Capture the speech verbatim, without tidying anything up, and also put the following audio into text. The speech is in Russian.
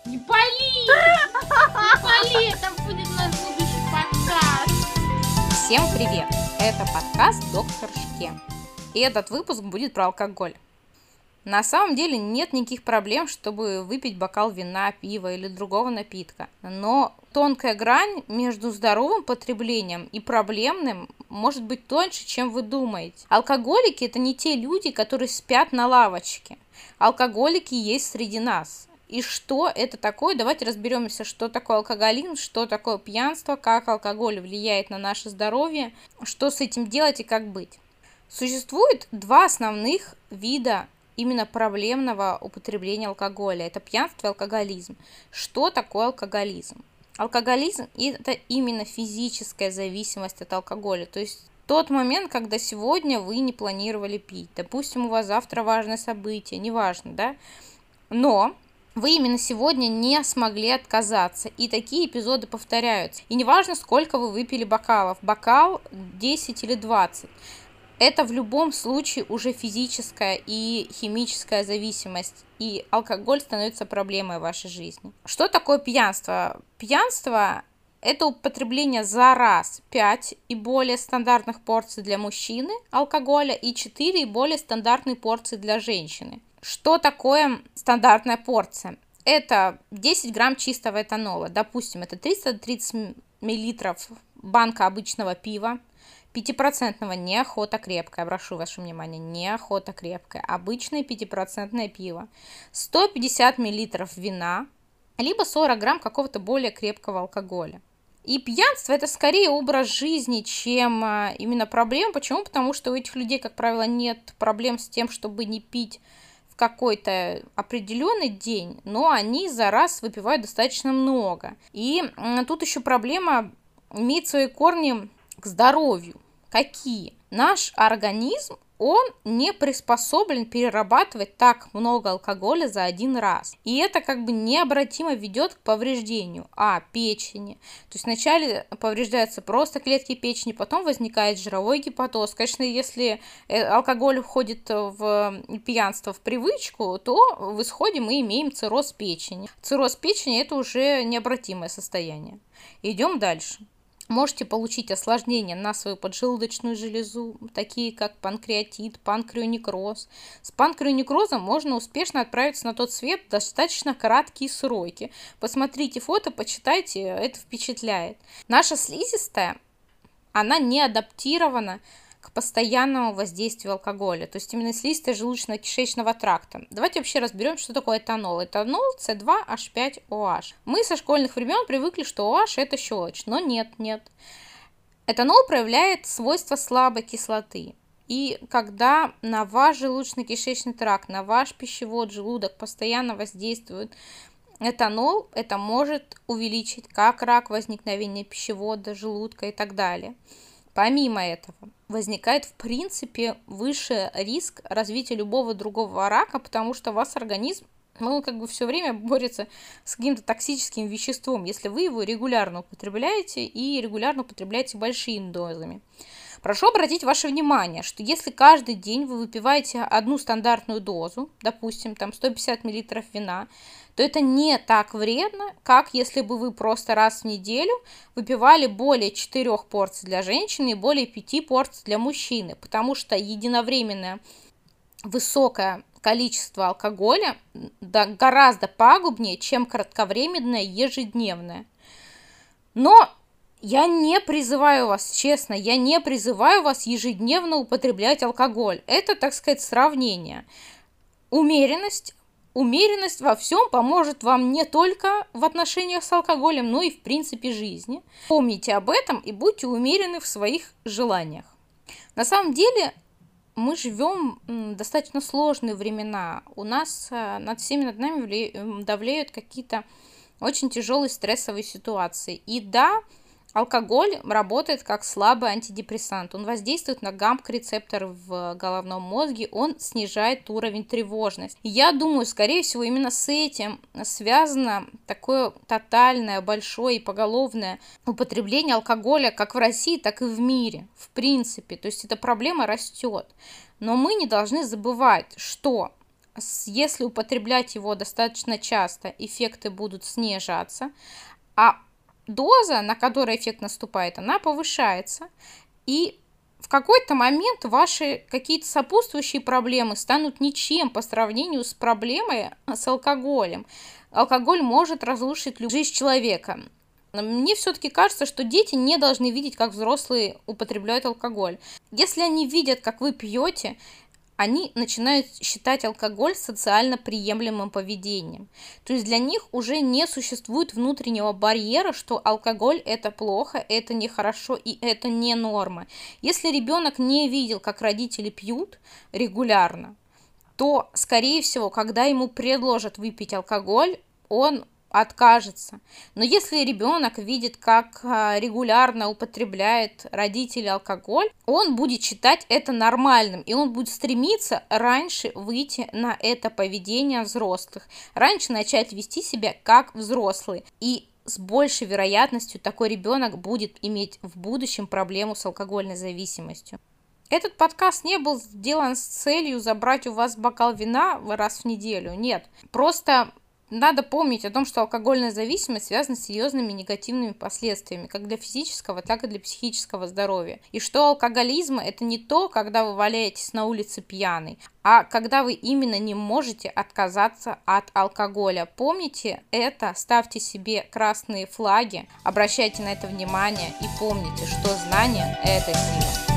Не пали! Не пали! Это будет наш будущий подкаст. Всем привет! Это подкаст «Доктор Шке». И этот выпуск будет про алкоголь. На самом деле нет никаких проблем, чтобы выпить бокал вина, пива или другого напитка. Но тонкая грань между здоровым потреблением и проблемным может быть тоньше, чем вы думаете. Алкоголики – это не те люди, которые спят на лавочке. Алкоголики есть среди нас. И что это такое? Давайте разберемся, что такое алкоголизм, что такое пьянство, как алкоголь влияет на наше здоровье, что с этим делать и как быть. Существует два основных вида именно проблемного употребления алкоголя. Это пьянство и алкоголизм. Что такое алкоголизм? Алкоголизм – это именно физическая зависимость от алкоголя. То есть тот момент, когда сегодня вы не планировали пить. Допустим, у вас завтра важное событие, неважно, да? Но вы именно сегодня не смогли отказаться. И такие эпизоды повторяются. И неважно, сколько вы выпили бокалов. Бокал десять или двадцать. Это в любом случае уже физическая и химическая зависимость, и алкоголь становится проблемой в вашей жизни. Что такое пьянство? Пьянство – это употребление за раз пять и более стандартных порций для мужчины алкоголя и четыре и более стандартные порции для женщины. Что такое стандартная порция? Это десять грамм чистого этанола. Допустим, это триста тридцать миллилитров банка обычного пива, пятипроцентного неохота крепкое, прошу ваше внимание, неохота крепкое, обычное пятипроцентное пиво, сто пятьдесят миллилитров вина, либо сорок грамм какого-то более крепкого алкоголя. И пьянство – это скорее образ жизни, чем именно проблема. Почему? Потому что у этих людей, как правило, нет проблем с тем, чтобы не пить в какой-то определенный день, но они за раз выпивают достаточно много. И тут еще проблема имеет свои корни к здоровью. Какие? Наш организм, он не приспособлен перерабатывать так много алкоголя за один раз. И это как бы необратимо ведет к повреждению а. печени. То есть вначале повреждаются просто клетки печени, потом возникает жировой гепатоз. Конечно, если алкоголь входит в пьянство в привычку, то в исходе мы имеем цирроз печени. Цирроз печени – это уже необратимое состояние. Идем дальше. Можете получить осложнения на свою поджелудочную железу, такие как панкреатит, панкреонекроз. С панкреонекрозом можно успешно отправиться на тот свет в достаточно краткие сроки. Посмотрите фото, почитайте, это впечатляет. Наша слизистая, она не адаптирована к постоянному воздействию алкоголя, то есть именно слизистая желудочно-кишечного тракта. Давайте вообще разберем, что такое этанол. Этанол С два H пять O H. Мы со школьных времен привыкли, что OH это щелочь, но нет, нет. Этанол проявляет свойства слабой кислоты. И когда на ваш желудочно-кишечный тракт, на ваш пищевод, желудок постоянно воздействует этанол, это может увеличить как рак возникновения пищевода, желудка и так далее. Помимо этого, возникает в принципе выше риск развития любого другого рака, потому что у вас организм, ну, как бы все время борется с каким-то токсическим веществом, если вы его регулярно употребляете и регулярно употребляете большими дозами. Прошу обратить ваше внимание, что если каждый день вы выпиваете одну стандартную дозу, допустим, там сто пятьдесят миллилитров вина, то это не так вредно, как если бы вы просто раз в неделю выпивали более четырех порций для женщины и более пяти порций для мужчины, потому что единовременное высокое количество алкоголя гораздо пагубнее, чем кратковременное ежедневное. Но я не призываю вас, честно, я не призываю вас ежедневно употреблять алкоголь. Это, так сказать, сравнение. Умеренность. Умеренность во всем поможет вам не только в отношениях с алкоголем, но и в принципе жизни. Помните об этом и будьте умерены в своих желаниях. На самом деле мы живем в достаточно сложные времена. У нас над всеми над нами давлеют какие-то очень тяжелые стрессовые ситуации. И да, алкоголь работает как слабый антидепрессант. Он воздействует на гамма-рецепторы в головном мозге, он снижает уровень тревожности. И я думаю, скорее всего, именно с этим связано такое тотальное, большое и поголовное употребление алкоголя как в России, так и в мире, в принципе. То есть эта проблема растет. Но мы не должны забывать, что если употреблять его достаточно часто, эффекты будут снижаться, а доза, на которой эффект наступает, она повышается, и в какой-то момент ваши какие-то сопутствующие проблемы станут ничем по сравнению с проблемой с алкоголем. Алкоголь может разрушить жизнь человека. Мне все-таки кажется, что дети не должны видеть, как взрослые употребляют алкоголь. Если они видят, как вы пьете, они начинают считать алкоголь социально приемлемым поведением. То есть для них уже не существует внутреннего барьера, что алкоголь это плохо, это нехорошо и это не норма. Если ребенок не видел, как родители пьют регулярно, то, скорее всего, когда ему предложат выпить алкоголь, он откажется. Но если ребенок видит, как регулярно употребляет родители алкоголь, он будет считать это нормальным, и он будет стремиться раньше выйти на это поведение взрослых, раньше начать вести себя как взрослый. И с большей вероятностью такой ребенок будет иметь в будущем проблему с алкогольной зависимостью. Этот подкаст не был сделан с целью забрать у вас бокал вина раз в неделю. Нет, просто надо помнить о том, что алкогольная зависимость связана с серьезными негативными последствиями, как для физического, так и для психического здоровья. И что алкоголизм – это не то, когда вы валяетесь на улице пьяный, а когда вы именно не можете отказаться от алкоголя. Помните это, ставьте себе красные флаги, обращайте на это внимание и помните, что знание – это сила.